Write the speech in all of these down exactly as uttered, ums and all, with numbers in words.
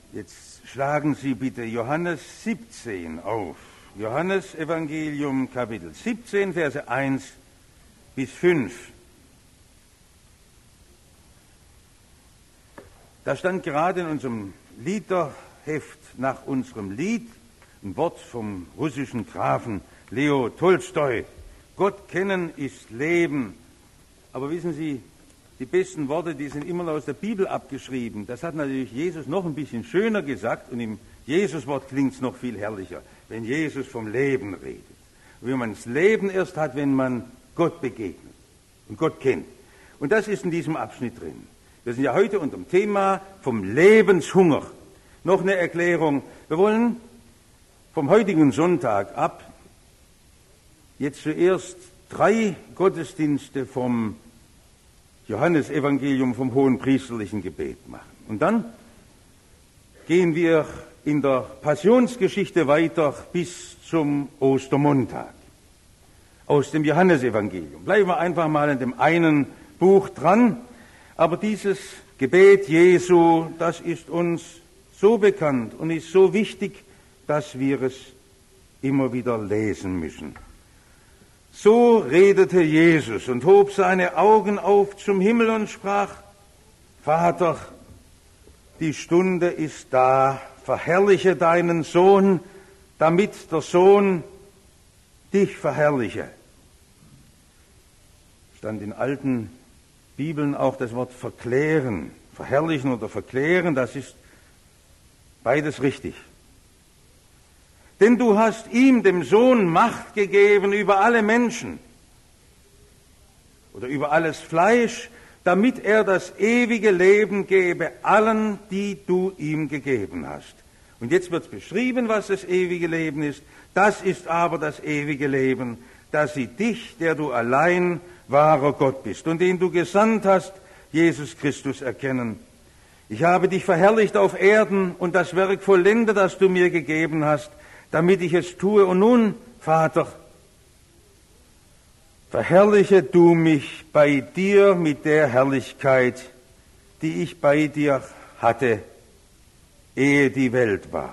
Jetzt schlagen Sie bitte Johannes siebzehn auf. Johannes Evangelium Kapitel siebzehn, Verse eins bis fünf. Da stand gerade in unserem Liederheft nach unserem Lied ein Wort vom russischen Grafen Leo Tolstoi. Gott kennen ist Leben. Aber wissen Sie, die besten Worte, die sind immer aus der Bibel abgeschrieben. Das hat natürlich Jesus noch ein bisschen schöner gesagt und im Jesuswort klingt es noch viel herrlicher, wenn Jesus vom Leben redet. Wie man das Leben erst hat, wenn man Gott begegnet und Gott kennt. Und das ist in diesem Abschnitt drin. Wir sind ja heute unter dem Thema vom Lebenshunger. Noch eine Erklärung. Wir wollen vom heutigen Sonntag ab jetzt zuerst drei Gottesdienste vom Johannesevangelium, vom hohenpriesterlichen Gebet machen. Und dann gehen wir in der Passionsgeschichte weiter bis zum Ostermontag aus dem Johannesevangelium. Bleiben wir einfach mal in dem einen Buch dran. Aber dieses Gebet Jesu, das ist uns so bekannt und ist so wichtig, dass wir es immer wieder lesen müssen. So redete Jesus und hob seine Augen auf zum Himmel und sprach: Vater, die Stunde ist da, verherrliche deinen Sohn, damit der Sohn dich verherrliche. Stand in alten Bibeln auch das Wort verklären, verherrlichen oder verklären, das ist beides richtig. Denn du hast ihm, dem Sohn, Macht gegeben über alle Menschen oder über alles Fleisch, damit er das ewige Leben gebe allen, die du ihm gegeben hast. Und jetzt wird beschrieben, was das ewige Leben ist. Das ist aber das ewige Leben, dass sie dich, der du allein wahrer Gott bist und den du gesandt hast, Jesus Christus, erkennen. Ich habe dich verherrlicht auf Erden und das Werk vollende, das du mir gegeben hast, damit ich es tue. Und nun, Vater, verherrliche du mich bei dir mit der Herrlichkeit, die ich bei dir hatte, ehe die Welt war.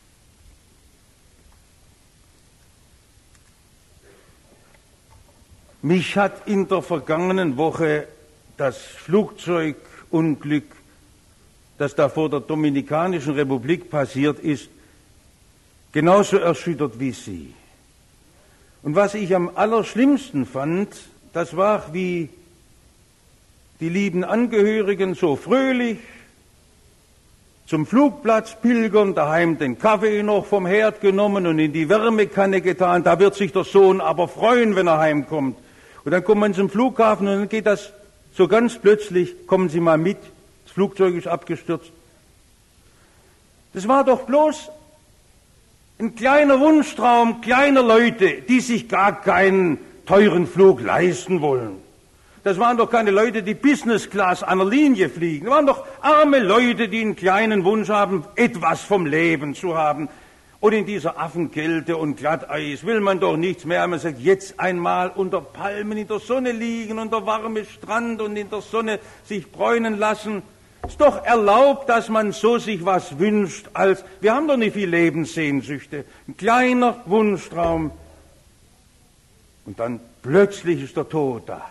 Mich hat in der vergangenen Woche das Flugzeugunglück, das da vor der Dominikanischen Republik passiert ist, genauso erschüttert wie Sie. Und was ich am allerschlimmsten fand, das war, wie die lieben Angehörigen so fröhlich zum Flugplatz pilgern, daheim den Kaffee noch vom Herd genommen und in die Wärmekanne getan. Da wird sich der Sohn aber freuen, wenn er heimkommt. Und dann kommt man zum Flughafen und dann geht das so ganz plötzlich, kommen Sie mal mit, das Flugzeug ist abgestürzt. Das war doch bloß ein kleiner Wunschtraum kleiner Leute, die sich gar keinen teuren Flug leisten wollen. Das waren doch keine Leute, die Business Class an der Linie fliegen. Das waren doch arme Leute, die einen kleinen Wunsch haben, etwas vom Leben zu haben. Und in dieser Affenkälte und Glatteis will man doch nichts mehr. Man sagt, jetzt einmal unter Palmen in der Sonne liegen und der warme Strand und in der Sonne sich bräunen lassen. Ist doch erlaubt, dass man so sich was wünscht, als, wir haben doch nicht viel Lebenssehnsüchte. Ein kleiner Wunschtraum. Und dann plötzlich ist der Tod da.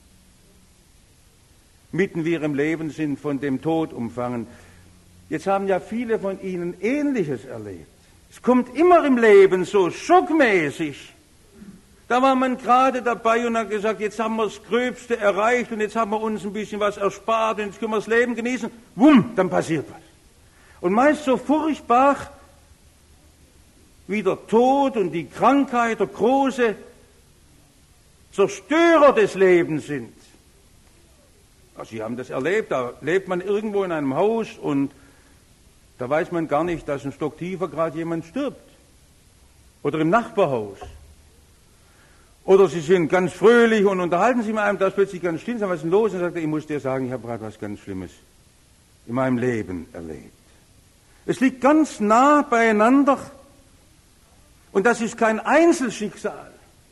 Mitten wir im Leben sind von dem Tod umfangen. Jetzt haben ja viele von Ihnen Ähnliches erlebt. Es kommt immer im Leben so schockmäßig. Da war man gerade dabei und hat gesagt, jetzt haben wir das Gröbste erreicht und jetzt haben wir uns ein bisschen was erspart und jetzt können wir das Leben genießen. Wumm, dann passiert was. Und meist so furchtbar wie der Tod und die Krankheit, der große Zerstörer des Lebens sind. Also Sie haben das erlebt, da lebt man irgendwo in einem Haus und da weiß man gar nicht, dass ein Stock tiefer gerade jemand stirbt. Oder im Nachbarhaus. Oder Sie sind ganz fröhlich und unterhalten sich mit einem, da ist plötzlich ganz still, was ist denn los? Und sagt er, ich muss dir sagen, ich habe gerade was ganz Schlimmes in meinem Leben erlebt. Es liegt ganz nah beieinander und das ist kein Einzelschicksal.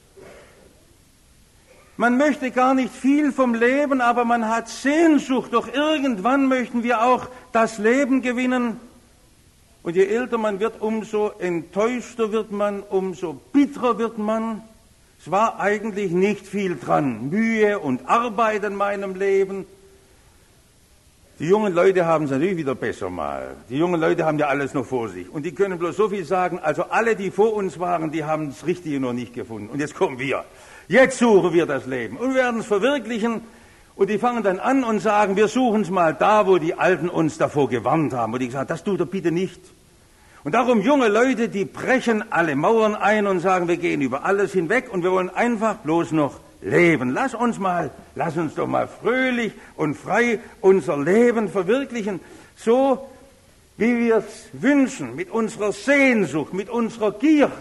Man möchte gar nicht viel vom Leben, aber man hat Sehnsucht, doch irgendwann möchten wir auch das Leben gewinnen, Und je älter man wird, umso enttäuschter wird man, umso bitterer wird man. Es war eigentlich nicht viel dran. Mühe und Arbeit in meinem Leben. Die jungen Leute haben es natürlich wieder besser mal. Die jungen Leute haben ja alles noch vor sich. Und die können bloß so viel sagen, also alle, die vor uns waren, die haben das Richtige noch nicht gefunden. Und jetzt kommen wir. Jetzt suchen wir das Leben und werden es verwirklichen. Und die fangen dann an und sagen, wir suchen es mal da, wo die Alten uns davor gewarnt haben. Und ich sage, das tut er bitte nicht. Und darum junge Leute, die brechen alle Mauern ein und sagen, wir gehen über alles hinweg und wir wollen einfach bloß noch leben. Lass uns mal, lass uns doch mal fröhlich und frei unser Leben verwirklichen, so wie wir es wünschen, mit unserer Sehnsucht, mit unserer Gier.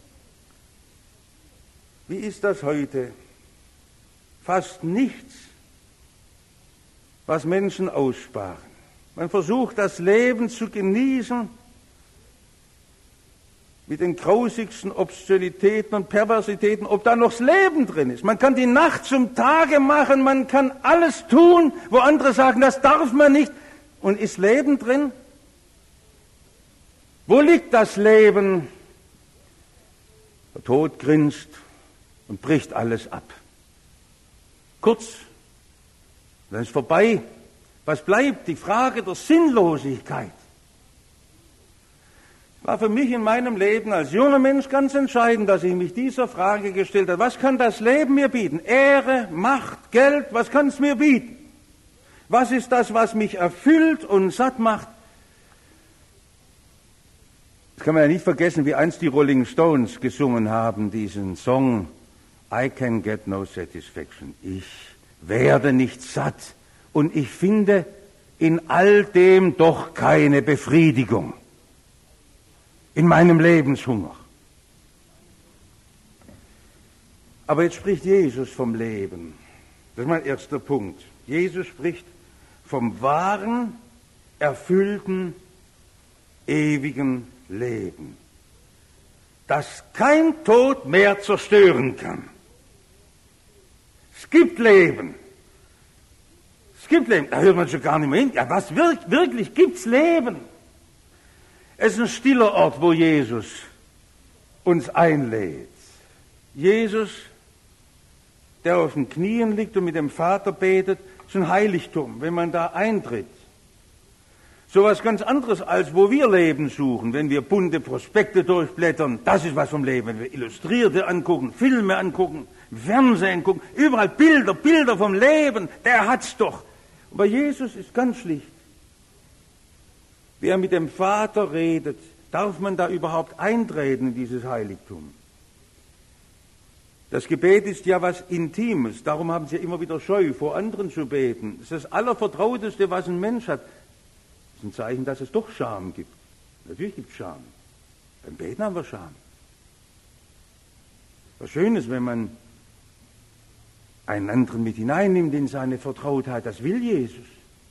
Wie ist das heute? Fast nichts, was Menschen aussparen. Man versucht, das Leben zu genießen mit den grausigsten Obszönitäten und Perversitäten, ob da noch das Leben drin ist. Man kann die Nacht zum Tage machen, man kann alles tun, wo andere sagen, das darf man nicht. Und ist Leben drin? Wo liegt das Leben? Der Tod grinst und bricht alles ab. Kurz, dann ist vorbei. Was bleibt? Die Frage der Sinnlosigkeit. War für mich in meinem Leben als junger Mensch ganz entscheidend, dass ich mich dieser Frage gestellt habe. Was kann das Leben mir bieten? Ehre, Macht, Geld, was kann es mir bieten? Was ist das, was mich erfüllt und satt macht? Das kann man ja nicht vergessen, wie einst die Rolling Stones gesungen haben, diesen Song I can get no satisfaction. Ich werde nicht satt und ich finde in all dem doch keine Befriedigung. In meinem Lebenshunger. Aber jetzt spricht Jesus vom Leben. Das ist mein erster Punkt. Jesus spricht vom wahren, erfüllten, ewigen Leben, das kein Tod mehr zerstören kann. Es gibt Leben. Es gibt Leben. Da hört man schon gar nicht mehr hin. Ja, was wirklich, wirklich gibt's Leben? Es ist ein stiller Ort, wo Jesus uns einlädt. Jesus, der auf den Knien liegt und mit dem Vater betet, ist ein Heiligtum, wenn man da eintritt. So was ganz anderes, als wo wir Leben suchen, wenn wir bunte Prospekte durchblättern. Das ist was vom Leben. Wenn wir Illustrierte angucken, Filme angucken, Fernsehen gucken, überall Bilder, Bilder vom Leben, der hat's doch. Aber Jesus ist ganz schlicht. Wer mit dem Vater redet, darf man da überhaupt eintreten in dieses Heiligtum? Das Gebet ist ja was Intimes, darum haben sie immer wieder Scheu, vor anderen zu beten. Das ist das Allervertrauteste, was ein Mensch hat. Das ist ein Zeichen, dass es doch Scham gibt. Natürlich gibt es Scham. Beim Beten haben wir Scham. Was Schönes, wenn man einen anderen mit hineinnimmt in seine Vertrautheit, das will Jesus.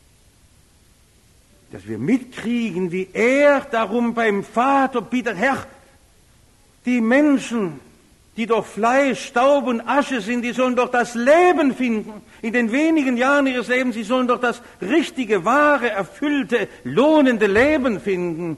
Dass wir mitkriegen, wie er darum beim Vater bittet, Herr, die Menschen, die doch Fleisch, Staub und Asche sind, die sollen doch das Leben finden. In den wenigen Jahren ihres Lebens, sie sollen doch das richtige, wahre, erfüllte, lohnende Leben finden.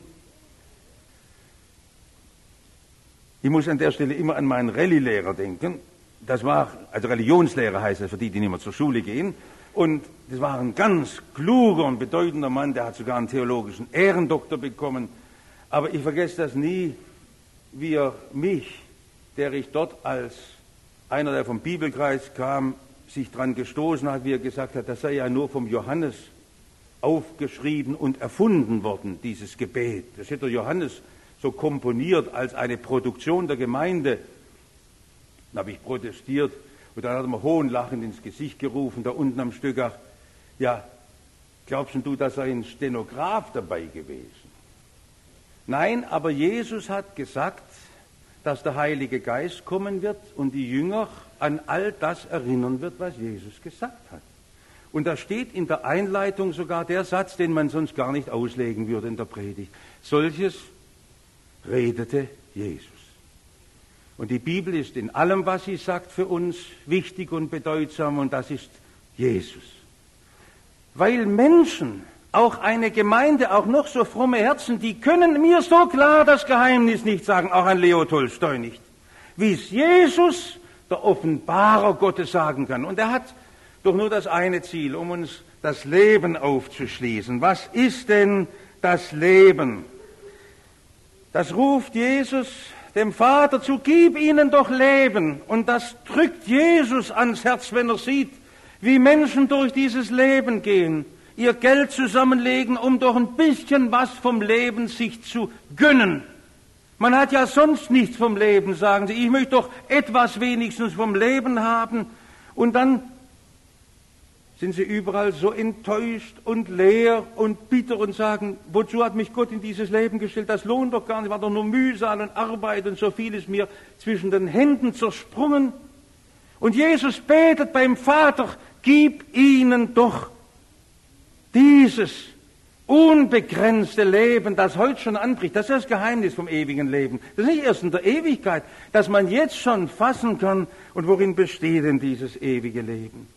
Ich muss an der Stelle immer an meinen Rallye-Lehrer denken. Das war, also Religionslehrer heißt es, für die, die nicht mehr zur Schule gehen. Und das war ein ganz kluger und bedeutender Mann, der hat sogar einen theologischen Ehrendoktor bekommen. Aber ich vergesse das nie, wie er mich, der ich dort als einer, der vom Bibelkreis kam, sich dran gestoßen hat, wie er gesagt hat, das sei ja nur vom Johannes aufgeschrieben und erfunden worden, dieses Gebet. Das hätte der Johannes so komponiert als eine Produktion der Gemeinde. Dann habe ich protestiert. Und dann hat er mir hohnlachend ins Gesicht gerufen, da unten am Stückach, ja, glaubst du, da sei ein Stenograf dabei gewesen? Nein, aber Jesus hat gesagt, dass der Heilige Geist kommen wird und die Jünger an all das erinnern wird, was Jesus gesagt hat. Und da steht in der Einleitung sogar der Satz, den man sonst gar nicht auslegen würde in der Predigt. Solches redete Jesus. Und die Bibel ist in allem, was sie sagt, für uns wichtig und bedeutsam, und das ist Jesus. Weil Menschen auch eine Gemeinde, auch noch so fromme Herzen, die können mir so klar das Geheimnis nicht sagen, auch ein Leo Tolstoi nicht, wie es Jesus, der Offenbarer Gottes, sagen kann. Und er hat doch nur das eine Ziel, um uns das Leben aufzuschließen. Was ist denn das Leben? Das ruft Jesus dem Vater zu, gib ihnen doch Leben. Und das drückt Jesus ans Herz, wenn er sieht, wie Menschen durch dieses Leben gehen, ihr Geld zusammenlegen, um doch ein bisschen was vom Leben sich zu gönnen. Man hat ja sonst nichts vom Leben, sagen sie. Ich möchte doch etwas wenigstens vom Leben haben. Und dann sind sie überall so enttäuscht und leer und bitter und sagen, wozu hat mich Gott in dieses Leben gestellt? Das lohnt doch gar nicht, war doch nur Mühsal und Arbeit und so viel ist mir zwischen den Händen zersprungen. Und Jesus betet beim Vater, gib ihnen doch dieses unbegrenzte Leben, das heute schon anbricht. Das ist das Geheimnis vom ewigen Leben. Das ist nicht erst in der Ewigkeit, dass man jetzt schon fassen kann. Und worin besteht denn dieses ewige Leben?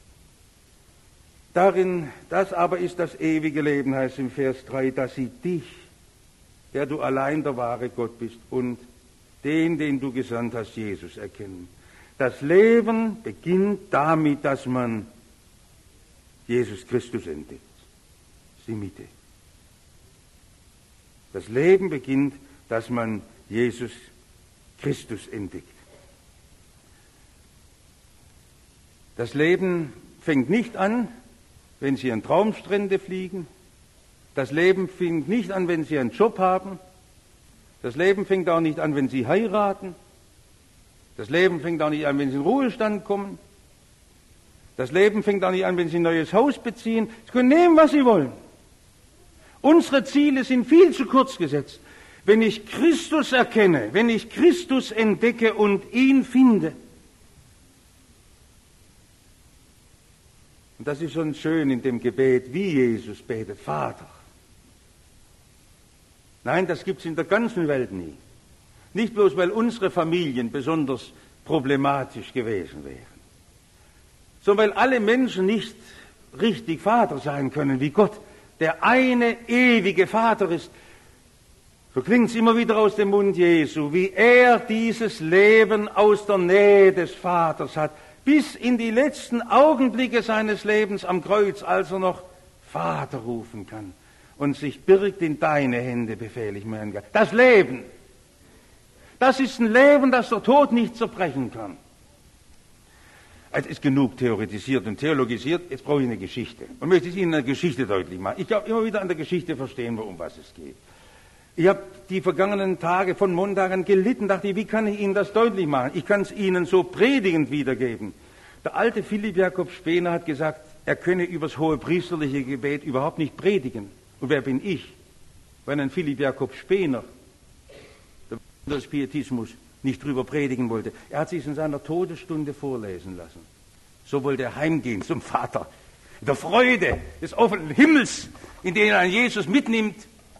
Darin, das aber ist das ewige Leben, heißt im Vers drei, dass sie dich, der du allein der wahre Gott bist, und den, den du gesandt hast, Jesus, erkennen. Das Leben beginnt damit, dass man Jesus Christus entdeckt. Die Mitte. Das Leben beginnt, dass man Jesus Christus entdeckt. Das Leben fängt nicht an, wenn Sie an Traumstrände fliegen. Das Leben fängt nicht an, wenn Sie einen Job haben. Das Leben fängt auch nicht an, wenn Sie heiraten. Das Leben fängt auch nicht an, wenn Sie in den Ruhestand kommen. Das Leben fängt auch nicht an, wenn Sie ein neues Haus beziehen. Sie können nehmen, was Sie wollen. Unsere Ziele sind viel zu kurz gesetzt. Wenn ich Christus erkenne, wenn ich Christus entdecke und ihn finde, und das ist schon schön in dem Gebet, wie Jesus betet, Vater. Nein, das gibt es in der ganzen Welt nie. Nicht bloß, weil unsere Familien besonders problematisch gewesen wären, sondern weil alle Menschen nicht richtig Vater sein können wie Gott, der eine ewige Vater ist. So klingt es immer wieder aus dem Mund Jesu, wie er dieses Leben aus der Nähe des Vaters hat, bis in die letzten Augenblicke seines Lebens am Kreuz, als er noch Vater rufen kann und sich birgt in deine Hände, befehle ich mir. Das Leben, das ist ein Leben, das der Tod nicht zerbrechen kann. Es ist genug theoretisiert und theologisiert, jetzt brauche ich eine Geschichte. Und möchte ich Ihnen eine Geschichte deutlich machen. Ich glaube, immer wieder an der Geschichte verstehen wir, um was es geht. Ich habe die vergangenen Tage von Montag an gelitten, dachte ich, wie kann ich Ihnen das deutlich machen? Ich kann es Ihnen so predigend wiedergeben. Der alte Philipp Jakob Spener hat gesagt, er könne übers hohe priesterliche Gebet überhaupt nicht predigen. Und wer bin ich, wenn ein Philipp Jakob Spener, der des Pietismus, nicht drüber predigen wollte. Er hat sich in seiner Todesstunde vorlesen lassen. So wollte er heimgehen zum Vater. In der Freude des offenen Himmels, in den er Jesus mitnimmt.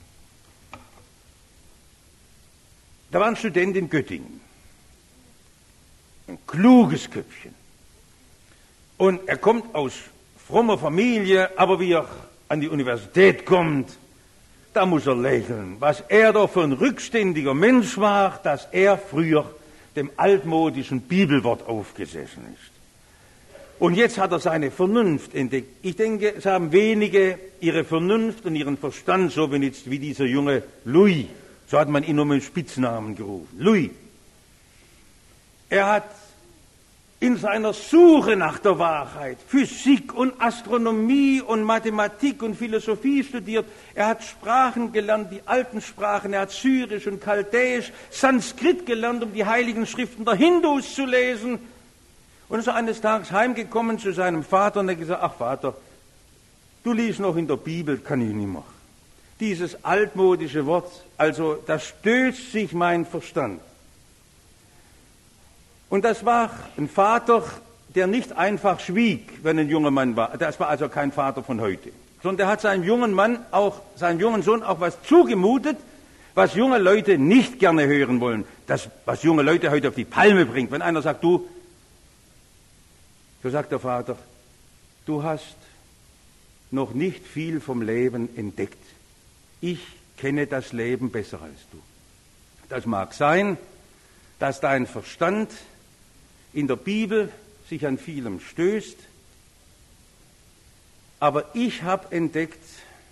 Da war ein Student in Göttingen. Ein kluges Köpfchen. Und er kommt aus frommer Familie, aber wie er an die Universität kommt, da muss er lächeln, was er doch für ein rückständiger Mensch war, dass er früher dem altmodischen Bibelwort aufgesessen ist. Und jetzt hat er seine Vernunft entdeckt. Ich denke, es haben wenige ihre Vernunft und ihren Verstand so benutzt wie dieser junge Louis. So hat man ihn um einen Spitznamen gerufen. Louis. Er hat in seiner Suche nach der Wahrheit Physik und Astronomie und Mathematik und Philosophie studiert. Er hat Sprachen gelernt, die alten Sprachen. Er hat Syrisch und Chaldäisch, Sanskrit gelernt, um die heiligen Schriften der Hindus zu lesen. Und ist er eines Tages heimgekommen zu seinem Vater und er hat gesagt, ach Vater, du liest noch in der Bibel, kann ich nicht mehr. Dieses altmodische Wort, also da stößt sich mein Verstand. Und das war ein Vater, der nicht einfach schwieg, wenn ein junger Mann war. Das war also kein Vater von heute. Sondern der hat seinem jungen Mann auch, seinem jungen Sohn auch was zugemutet, was junge Leute nicht gerne hören wollen. Das, was junge Leute heute auf die Palme bringt. Wenn einer sagt, du, so sagt der Vater, du hast noch nicht viel vom Leben entdeckt. Ich kenne das Leben besser als du. Das mag sein, dass dein Verstand in der Bibel sich an vielem stößt, aber ich habe entdeckt,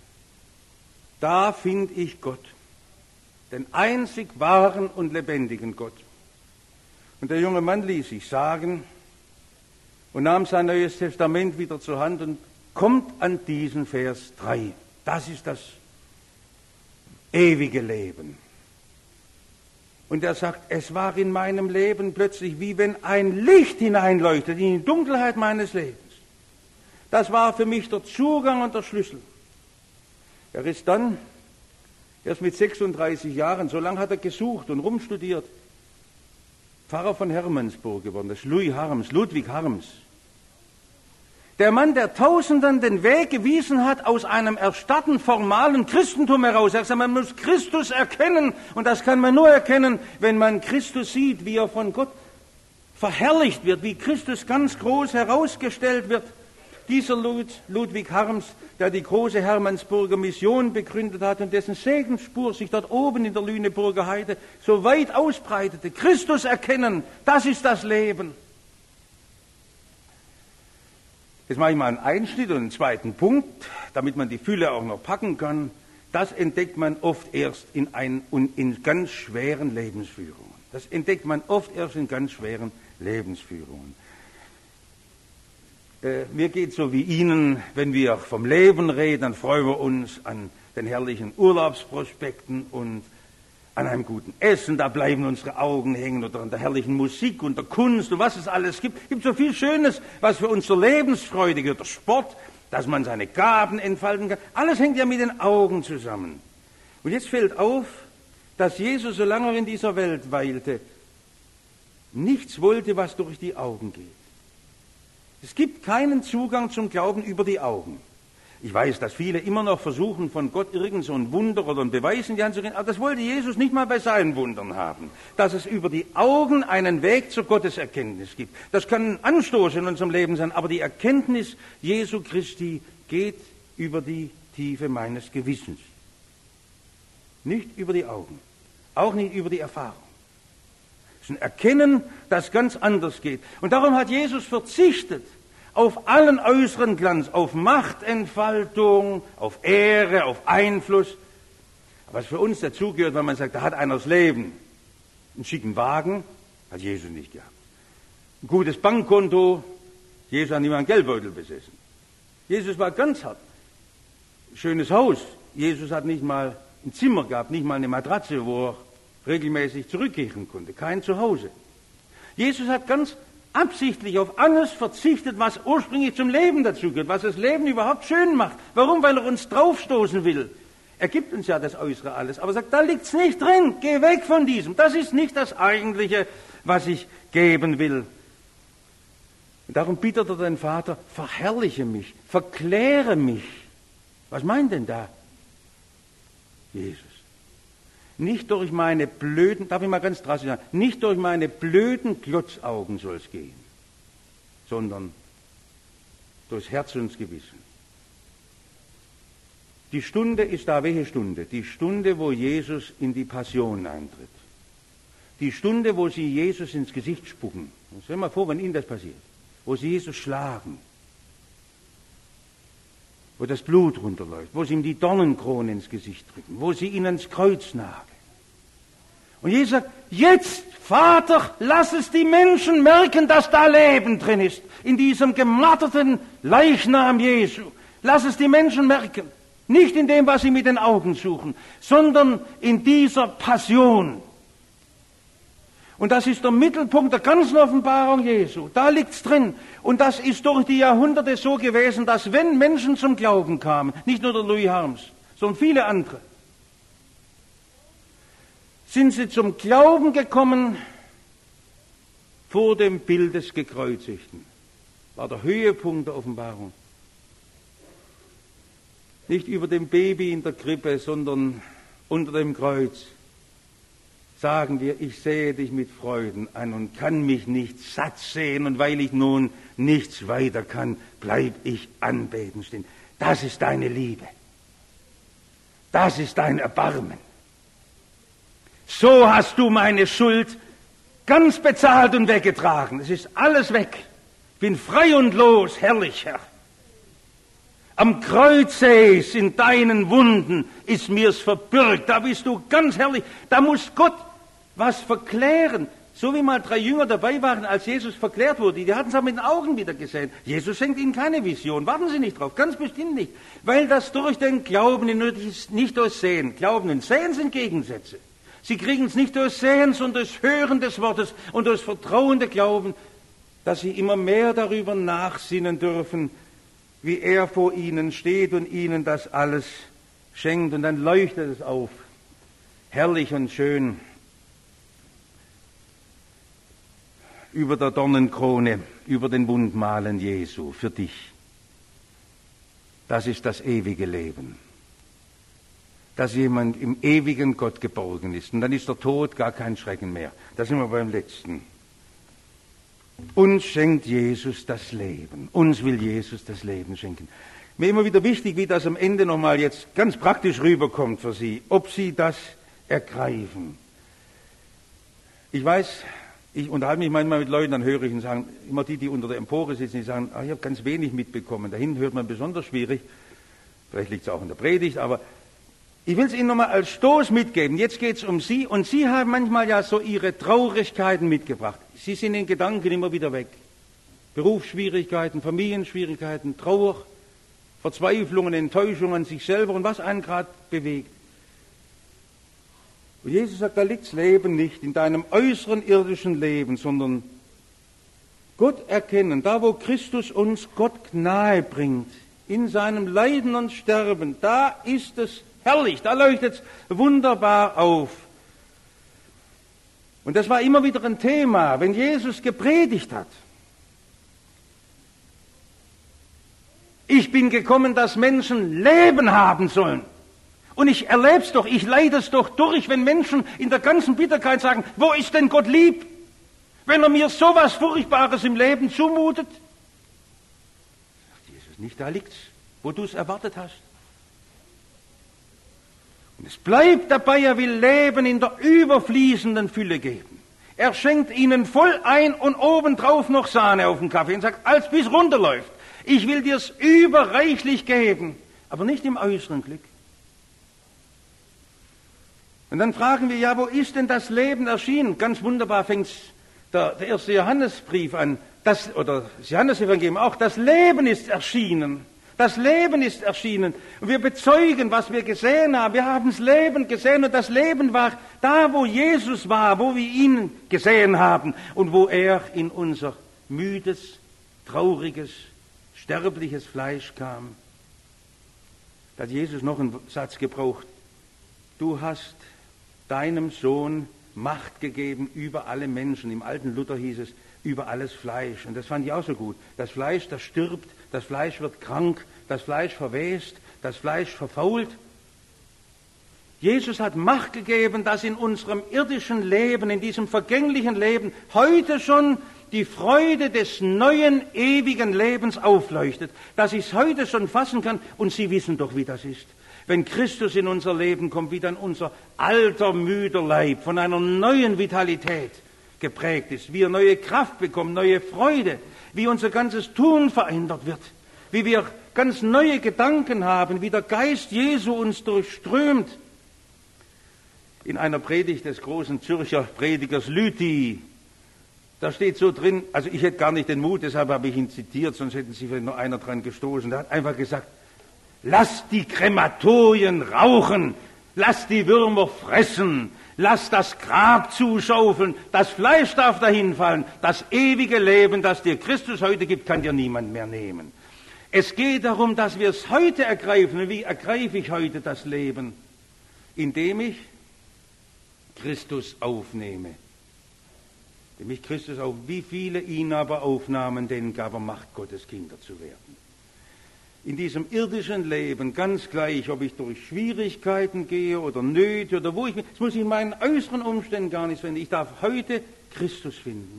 da finde ich Gott, den einzig wahren und lebendigen Gott. Und der junge Mann ließ sich sagen und nahm sein Neues Testament wieder zur Hand und kommt an diesen Vers drei. Das ist das ewige Leben. Und er sagt, es war in meinem Leben plötzlich wie wenn ein Licht hineinleuchtet in die Dunkelheit meines Lebens. Das war für mich der Zugang und der Schlüssel. Er ist dann erst mit sechsunddreißig Jahren, so lange hat er gesucht und rumstudiert, Pfarrer von Hermannsburg geworden. Das ist Louis Harms, Ludwig Harms. Der Mann, der Tausenden den Weg gewiesen hat aus einem erstarrten, formalen Christentum heraus. Er sagt, man muss Christus erkennen und das kann man nur erkennen, wenn man Christus sieht, wie er von Gott verherrlicht wird, wie Christus ganz groß herausgestellt wird. Dieser Lud, Ludwig Harms, der die große Hermannsburger Mission begründet hat und dessen Segensspur sich dort oben in der Lüneburger Heide so weit ausbreitete. Christus erkennen, das ist das Leben. Jetzt mache ich mal einen Einschnitt und einen zweiten Punkt, damit man die Fülle auch noch packen kann. Das entdeckt man oft erst in, ein, in ganz schweren Lebensführungen. Das entdeckt man oft erst in ganz schweren Lebensführungen. Äh, mir geht so wie Ihnen, wenn wir vom Leben reden, dann freuen wir uns an den herrlichen Urlaubsprospekten und an einem guten Essen, da bleiben unsere Augen hängen, oder an der herrlichen Musik und der Kunst und was es alles gibt. Es gibt so viel Schönes, was für unsere Lebensfreude gehört. Der Sport, dass man seine Gaben entfalten kann. Alles hängt ja mit den Augen zusammen. Und jetzt fällt auf, dass Jesus, solange er in dieser Welt weilte, nichts wollte, was durch die Augen geht. Es gibt keinen Zugang zum Glauben über die Augen. Ich weiß, dass viele immer noch versuchen, von Gott irgend so ein Wunder oder einen Beweis in die Hand zu kriegen, aber das wollte Jesus nicht mal bei seinen Wundern haben. Dass es über die Augen einen Weg zur Gotteserkenntnis gibt. Das kann ein Anstoß in unserem Leben sein, aber die Erkenntnis Jesu Christi geht über die Tiefe meines Gewissens. Nicht über die Augen, auch nicht über die Erfahrung. Es ist ein Erkennen, das ganz anders geht. Und darum hat Jesus verzichtet auf allen äußeren Glanz, auf Machtentfaltung, auf Ehre, auf Einfluss. Was für uns dazugehört, wenn man sagt, da hat einer das Leben. Einen schicken Wagen, hat Jesus nicht gehabt. Ein gutes Bankkonto, Jesus hat nicht mal einen Geldbeutel besessen. Jesus war ganz hart. Schönes Haus, Jesus hat nicht mal ein Zimmer gehabt, nicht mal eine Matratze, wo er regelmäßig zurückkehren konnte. Kein Zuhause. Jesus hat ganz absichtlich auf alles verzichtet, was ursprünglich zum Leben dazugehört, was das Leben überhaupt schön macht. Warum? Weil er uns draufstoßen will. Er gibt uns ja das Äußere alles, aber sagt, da liegt's nicht drin, geh weg von diesem. Das ist nicht das Eigentliche, was ich geben will. Und darum bittet er den Vater, verherrliche mich, verkläre mich. Was meint denn da Jesus? Nicht durch meine blöden, darf ich mal ganz drastisch sagen, nicht durch meine blöden Glotzaugen soll es gehen, sondern durchs Herz und das Gewissen. Die Stunde ist da, welche Stunde? Die Stunde, wo Jesus in die Passion eintritt. Die Stunde, wo sie Jesus ins Gesicht spucken. Stell dir mal vor, wenn Ihnen das passiert. Wo sie Jesus schlagen. Wo das Blut runterläuft, wo sie ihm die Dornenkrone ins Gesicht drücken, wo sie ihn ans Kreuz nageln. Und Jesus sagt, jetzt, Vater, lass es die Menschen merken, dass da Leben drin ist, in diesem gemarterten Leichnam Jesu. Lass es die Menschen merken, nicht in dem, was sie mit den Augen suchen, sondern in dieser Passion. Und das ist der Mittelpunkt der ganzen Offenbarung Jesu. Da liegt's drin. Und das ist durch die Jahrhunderte so gewesen, dass wenn Menschen zum Glauben kamen, nicht nur der Louis Harms, sondern viele andere, sind sie zum Glauben gekommen vor dem Bild des Gekreuzigten. War der Höhepunkt der Offenbarung. Nicht über dem Baby in der Krippe, sondern unter dem Kreuz. Sagen wir, ich sehe dich mit Freuden an und kann mich nicht satt sehen, und weil ich nun nichts weiter kann, bleib ich anbeten stehen. Das ist deine Liebe. Das ist dein Erbarmen. So hast du meine Schuld ganz bezahlt und weggetragen. Es ist alles weg. Ich bin frei und los, herrlich, Herr. Am Kreuze ist in deinen Wunden ist mir's verbürgt. Da bist du ganz herrlich. Da muss Gott was verklären. So wie mal drei Jünger dabei waren, als Jesus verklärt wurde. Die hatten es aber mit den Augen wieder gesehen. Jesus schenkt ihnen keine Vision. Warten Sie nicht drauf. Ganz bestimmt nicht. Weil das durch den Glauben nicht durch Sehen. Glauben und Sehen sind Gegensätze. Sie kriegen es nicht durch Sehen, sondern durch Hören des Wortes und durch vertrauende Glauben, dass sie immer mehr darüber nachsinnen dürfen, wie er vor ihnen steht und ihnen das alles schenkt. Und dann leuchtet es auf. Herrlich und schön. Über der Dornenkrone, über den Wundmalen Jesu für dich. Das ist das ewige Leben. Dass jemand im ewigen Gott geborgen ist. Und dann ist der Tod gar kein Schrecken mehr. Da sind wir beim letzten. Uns schenkt Jesus das Leben. Uns will Jesus das Leben schenken. Mir immer wieder wichtig, wie das am Ende nochmal jetzt ganz praktisch rüberkommt für Sie. Ob Sie das ergreifen. Ich weiß, ich unterhalte mich manchmal mit Leuten, dann höre ich und sagen, immer die, die unter der Empore sitzen, die sagen, ach, ich habe ganz wenig mitbekommen. Da hinten hört man besonders schwierig. Vielleicht liegt es auch in der Predigt, aber ich will es Ihnen nochmal als Stoß mitgeben. Jetzt geht es um Sie und Sie haben manchmal ja so Ihre Traurigkeiten mitgebracht. Sie sind in Gedanken immer wieder weg. Berufsschwierigkeiten, Familienschwierigkeiten, Trauer, Verzweiflungen, Enttäuschungen an sich selber und was einen gerade bewegt. Und Jesus sagt, da liegt das Leben nicht in deinem äußeren irdischen Leben, sondern Gott erkennen, da wo Christus uns Gott nahe bringt, in seinem Leiden und Sterben, da ist es herrlich, da leuchtet es wunderbar auf. Und das war immer wieder ein Thema, wenn Jesus gepredigt hat. Ich bin gekommen, dass Menschen Leben haben sollen. Und ich erlebe es doch, ich leide es doch durch, wenn Menschen in der ganzen Bitterkeit sagen, wo ist denn Gott lieb? Wenn er mir sowas Furchtbares im Leben zumutet. Sagt Jesus, nicht da liegt's, wo du es erwartet hast. Und es bleibt dabei, er will Leben in der überfließenden Fülle geben. Er schenkt ihnen voll ein und obendrauf noch Sahne auf den Kaffee und sagt, als bis runterläuft. Ich will dir's überreichlich geben, aber nicht im äußeren Glück. Und dann fragen wir, ja, wo ist denn das Leben erschienen? Ganz wunderbar fängt der, der erste Johannesbrief an, das, oder das Johannesevangelium auch, das Leben ist erschienen. Das Leben ist erschienen. Und wir bezeugen, was wir gesehen haben. Wir haben das Leben gesehen und das Leben war da, wo Jesus war, wo wir ihn gesehen haben und wo er in unser müdes, trauriges, sterbliches Fleisch kam. Da hat Jesus noch einen Satz gebraucht. Du hast deinem Sohn Macht gegeben über alle Menschen. Im alten Luther hieß es, über alles Fleisch. Und das fand ich auch so gut. Das Fleisch, das stirbt, das Fleisch wird krank, das Fleisch verwest, das Fleisch verfault. Jesus hat Macht gegeben, dass in unserem irdischen Leben, in diesem vergänglichen Leben, heute schon die Freude des neuen, ewigen Lebens aufleuchtet. Dass ich es heute schon fassen kann. Und Sie wissen doch, wie das ist. Wenn Christus in unser Leben kommt, wie dann unser alter, müder Leib von einer neuen Vitalität geprägt ist, wie er neue Kraft bekommt, neue Freude, wie unser ganzes Tun verändert wird, wie wir ganz neue Gedanken haben, wie der Geist Jesu uns durchströmt. In einer Predigt des großen Zürcher Predigers Lüthi, da steht so drin, also ich hätte gar nicht den Mut, deshalb habe ich ihn zitiert, sonst hätten Sie vielleicht noch einer dran gestoßen, der hat einfach gesagt, lass die Krematorien rauchen, lass die Würmer fressen, lass das Grab zuschaufeln, das Fleisch darf dahin fallen, das ewige Leben, das dir Christus heute gibt, kann dir niemand mehr nehmen. Es geht darum, dass wir es heute ergreifen. Und wie ergreife ich heute das Leben? Indem ich Christus aufnehme. Indem ich Christus auf, wie viele ihn aber aufnahmen, denen gab er Macht, Gottes Kinder zu werden. In diesem irdischen Leben, ganz gleich, ob ich durch Schwierigkeiten gehe oder Nöte oder wo ich bin, das muss ich in meinen äußeren Umständen gar nicht finden. Ich darf heute Christus finden.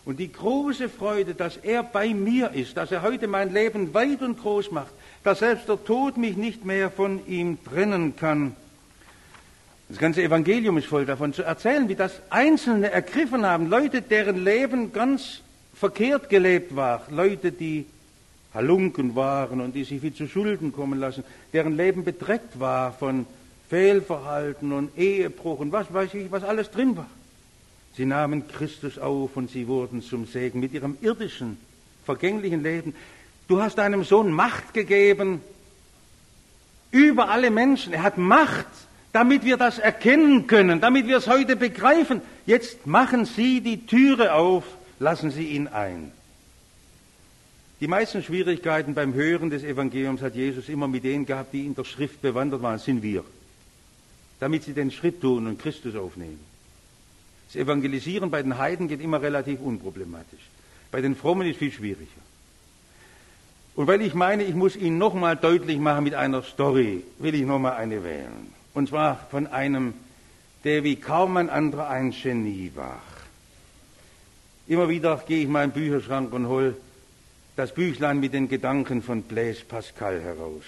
Und die große Freude, dass er bei mir ist, dass er heute mein Leben weit und groß macht, dass selbst der Tod mich nicht mehr von ihm trennen kann. Das ganze Evangelium ist voll davon zu erzählen, wie das Einzelne ergriffen haben, Leute, deren Leben ganz verkehrt gelebt war, Leute, die Halunken waren und die sich viel zu Schulden kommen lassen, deren Leben bedreckt war von Fehlverhalten und Ehebruch und was weiß ich, was alles drin war. Sie nahmen Christus auf und sie wurden zum Segen mit ihrem irdischen, vergänglichen Leben. Du hast deinem Sohn Macht gegeben über alle Menschen. Er hat Macht, damit wir das erkennen können, damit wir es heute begreifen. Jetzt machen Sie die Türe auf, lassen Sie ihn ein. Die meisten Schwierigkeiten beim Hören des Evangeliums hat Jesus immer mit denen gehabt, die in der Schrift bewandert waren, sind wir. Damit sie den Schritt tun und Christus aufnehmen. Das Evangelisieren bei den Heiden geht immer relativ unproblematisch. Bei den Frommen ist es viel schwieriger. Und weil ich meine, ich muss Ihnen nochmal deutlich machen mit einer Story, will ich nochmal eine wählen. Und zwar von einem, der wie kaum ein anderer ein Genie war. Immer wieder gehe ich in meinen Bücherschrank und hole das Büchlein mit den Gedanken von Blaise Pascal heraus.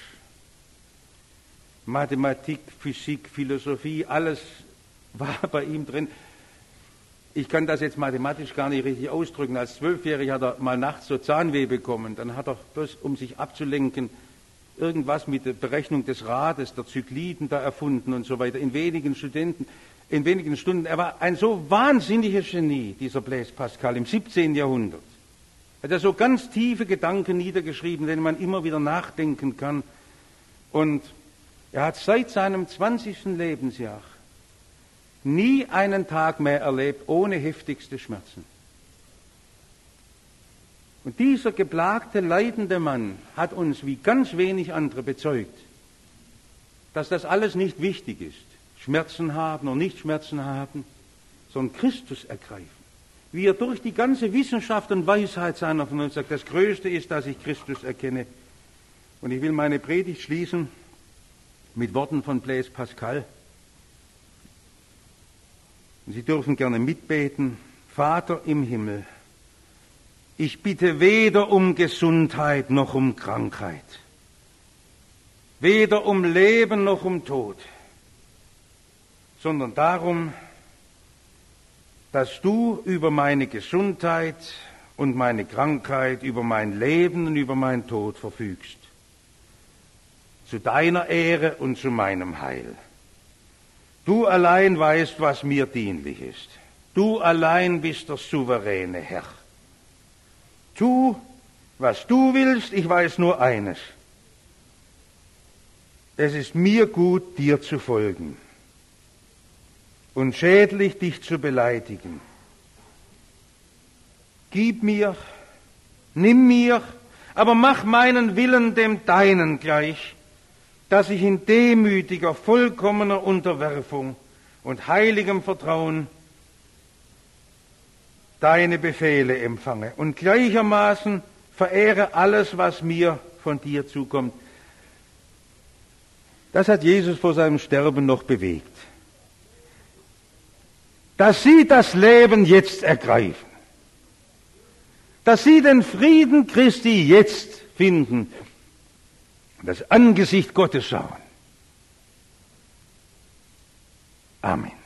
Mathematik, Physik, Philosophie, alles war bei ihm drin. Ich kann das jetzt mathematisch gar nicht richtig ausdrücken. Als Zwölfjähriger hat er mal nachts so Zahnweh bekommen. Dann hat er bloß, um sich abzulenken, irgendwas mit der Berechnung des Rades, der Zykliden da erfunden und so weiter. In wenigen Studenten, in wenigen Stunden. Er war ein so wahnsinniges Genie, dieser Blaise Pascal, im siebzehnten Jahrhundert. Er hat ja so ganz tiefe Gedanken niedergeschrieben, denen man immer wieder nachdenken kann. Und er hat seit seinem zwanzigsten Lebensjahr nie einen Tag mehr erlebt ohne heftigste Schmerzen. Und dieser geplagte, leidende Mann hat uns wie ganz wenig andere bezeugt, dass das alles nicht wichtig ist. Schmerzen haben oder nicht Schmerzen haben, sondern Christus ergreifen. Wie er durch die ganze Wissenschaft und Weisheit seiner von uns sagt, das Größte ist, dass ich Christus erkenne. Und ich will meine Predigt schließen mit Worten von Blaise Pascal. Und Sie dürfen gerne mitbeten. Vater im Himmel, ich bitte weder um Gesundheit noch um Krankheit, weder um Leben noch um Tod, sondern darum, dass du über meine Gesundheit und meine Krankheit, über mein Leben und über meinen Tod verfügst. Zu deiner Ehre und zu meinem Heil. Du allein weißt, was mir dienlich ist. Du allein bist der souveräne Herr. Tu, was du willst, ich weiß nur eines. Es ist mir gut, dir zu folgen und schädlich, dich zu beleidigen. Gib mir, nimm mir, aber mach meinen Willen dem Deinen gleich, dass ich in demütiger, vollkommener Unterwerfung und heiligem Vertrauen deine Befehle empfange und gleichermaßen verehre alles, was mir von dir zukommt. Das hat Jesus vor seinem Sterben noch bewegt. Dass sie das Leben jetzt ergreifen. Dass sie den Frieden Christi jetzt finden. Das Angesicht Gottes schauen. Amen.